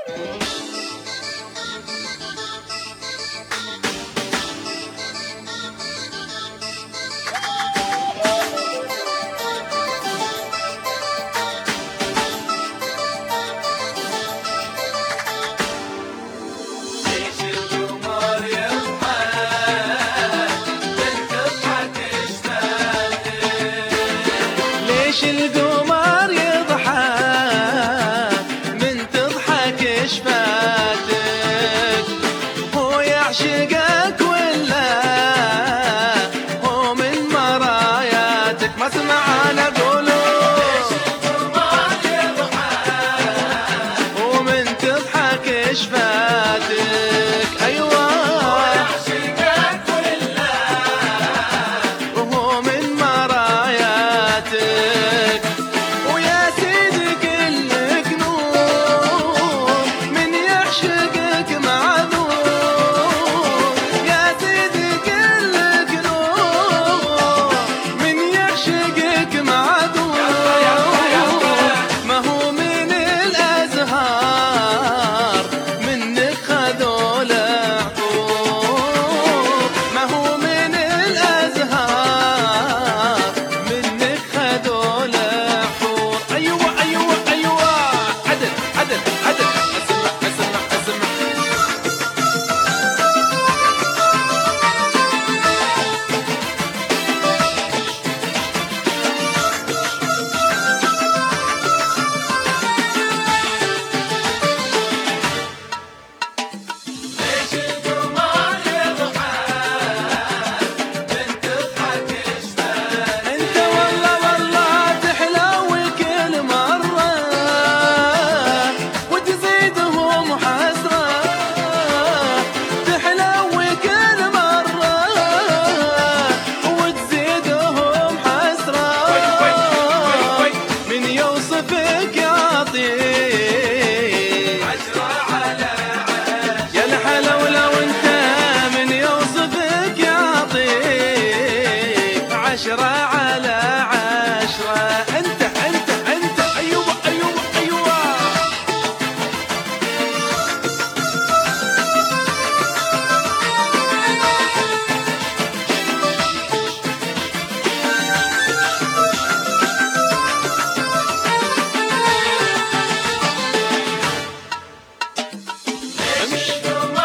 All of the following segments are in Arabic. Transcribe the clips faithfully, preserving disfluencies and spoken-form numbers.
ليش القمر يضحك من تضحك شفاتك؟ هو يعشقك ولا هو من مراياتك؟ ما سمعنا قولوا ليش القمر يضحك ومن تضحك شفاتك؟ ايوه هو يعشقك ولا وهو من مراياتك؟ ويا سيدي كلك نور من يعشقك معذور. يا سيدي كلك نور من يعشقك معذور. ما هو من الأزهار منك خذوا العطور. ما هو من الأزهار منك خذوا العطور. أيوة أيوة أيوة عدل عدل عدل. أسمع أسمع أسمع ليش القمر يضحك من تضحك شفاتك؟ انت والله والله تحلوي كل مرة وتزيدهم حسرة. تحلوي كل مرة وتزيدهم حسرة. من يوصفك يعطيك عشرة على عشرة. يا الحلا ولو انت من يوصفك يعطيك عشرة على عشرة. انت انت انت ايوه ايوه ايوه. امشي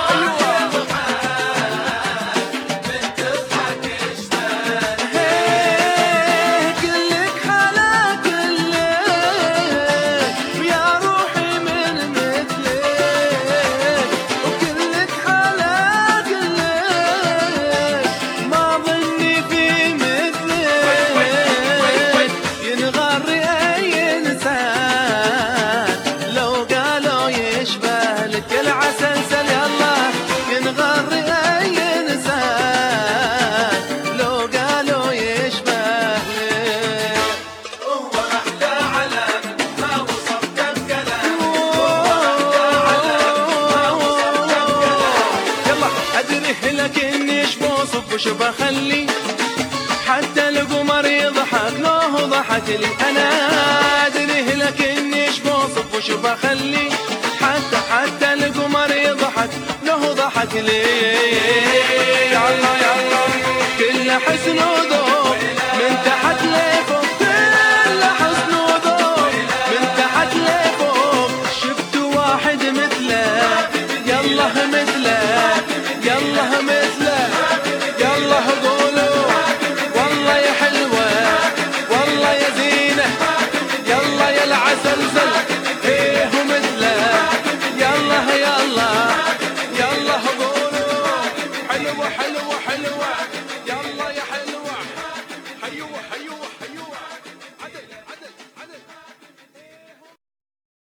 كلك حلا كلك ويا روحي من مثلك. وكلك حلا كلك ما ظني في مثلك. ينغر اي انسان لو قالوا يشبه لك. العسل سل يلا ينغر اي انسان لو قالوا يشبه لك. هو احلى علم ما وصف كم كلام. هو احلى علم ما وصف كم كلام. يلا ادري لك اني ايش بوصف وش بخلي حتى القمر يضحك له ضحك لي. انا ادري لك اني ايش بوصف وش بخلي حتى حتى القمر يضحك له ضحك لي.